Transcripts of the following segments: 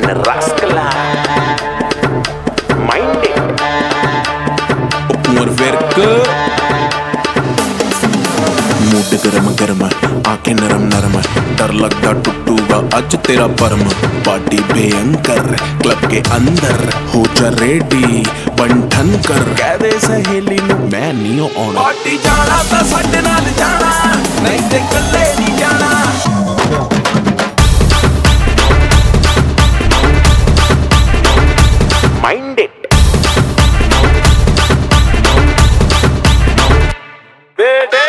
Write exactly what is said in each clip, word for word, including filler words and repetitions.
rascala. Mind it. Upur werk. Mood गरम गरम आके नरम नरम डर लगता टुटूगा अज तेरा परम पार्टी भयंकर क्लब के अंदर हो जा रेडी बंठन कर कह दे सहेली नू मैं नहीं आउणा पार्टी जाना तां साडे नाल जाना नहीं ते कल्ले नहीं जाना Mind it. Baby.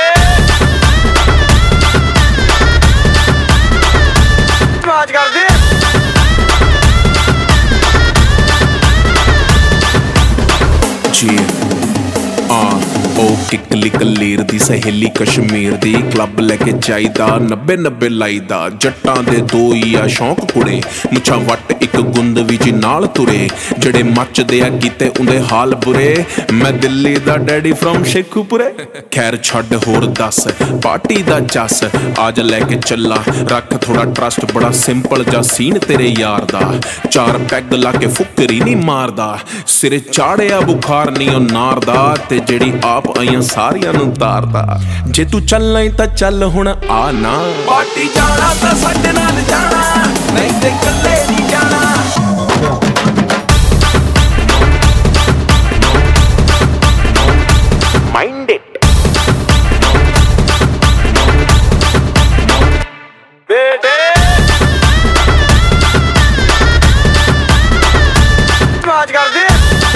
आज कर दे जी आ ओ किकली कलीर दी सहेली कश्मीर दी क्लब लेके जाईदा नब्बे नब्बे लाईदा जट्टां दे दो ही आ शौक कुड़े मुछां वट एक गुंद भी जी नाल तुरे जड़े मचदे आ कीते उंदे हाल बुरे मैं दिल्ली दा डैडी फ्रॉम शेखूपुरे खैर छड्ड होर दस पार्टी दा जस आज लेके चला रख थोड़ा ट्रस्ट बड़ा सिंपल जा सीन तेरे यार दा चार पैग ला के फुकरी नहीं मारदा सिरे चाड़िया बुखार नहीं ओ नार दा ते जेड़ी आप आईयां सारियां नूं तारदा जे तू चलना तां चल हुण आ ना पार्टी जाना तां साडे नाल जाना नहीं ते कल्ले नहीं जाना Mind it. Baby. आज कर दे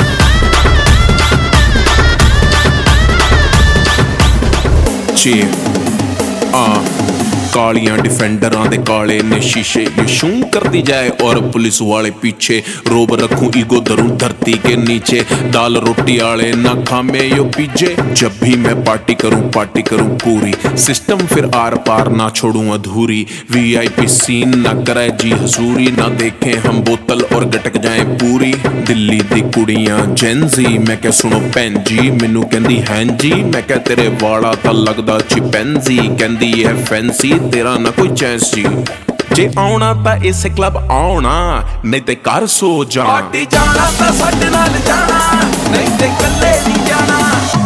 चे आ कालियां डिफेंडरां दे काले ने शीशे ये शूं करती जाए और पुलिस वाले पीछे रोब रखूं ईगो दरूं धरती के नीचे दाल रोटी आले ना खामे यो पीछे जब भी मैं पार्टी करूं पार्टी करूं पूरी सिस्टम फिर आर पार ना छोड़ूं अधूरी वीआईपी सीन ना करे जी हजूरी ना देखें हम बोतल और गटक जाए पूरी दिल्ली दी कुड़ियां जेंजी मैं क्या सुनो भैन जी मैनू कहंदी हैं जी मैं क्या तेरे वाला तां लगदा चिपैंजी कहंदी है फैंसी तेरा ना कोई चैंस जी जे आउणा तां इस क्लब आउणा नहीं ते घर सो जा पार्टी जाना तां साडे नाल जाना नहीं ते कल्ले नहीं जाना